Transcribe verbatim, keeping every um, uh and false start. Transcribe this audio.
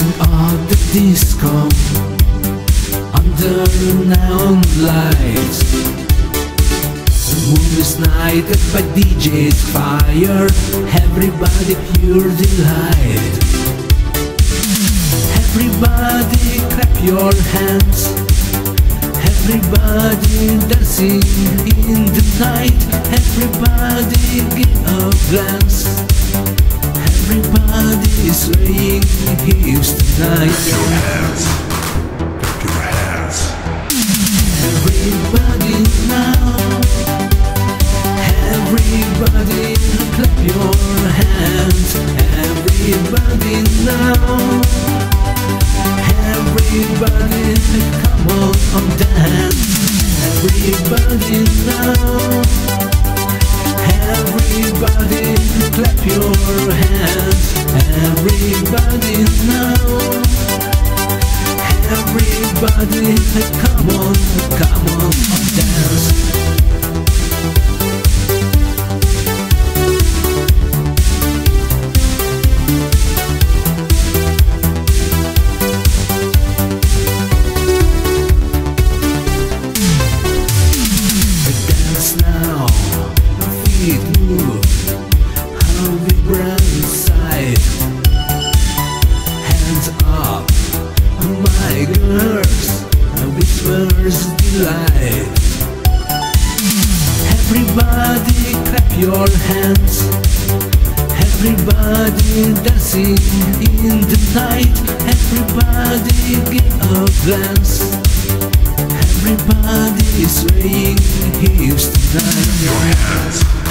dancing on the disco under neon lights. The movie's nighted by D J's fire, everybody pure delight. Everybody clap your hands, everybody dancing in the night, everybody give a glance, everybody swaying hips tonight. Clap your hands, clap your hands. Everybody now, everybody clap your hands, everybody now, everybody come on and dance, everybody now, everybody clap your hands, everybody now, everybody come on, come on and dance. Now, feet move, how vibrant inside. Hands up, my girls, whispers delight. Everybody clap your hands, everybody dancing in the night, everybody give a glance, everybody swaying hips tonight. Your hands.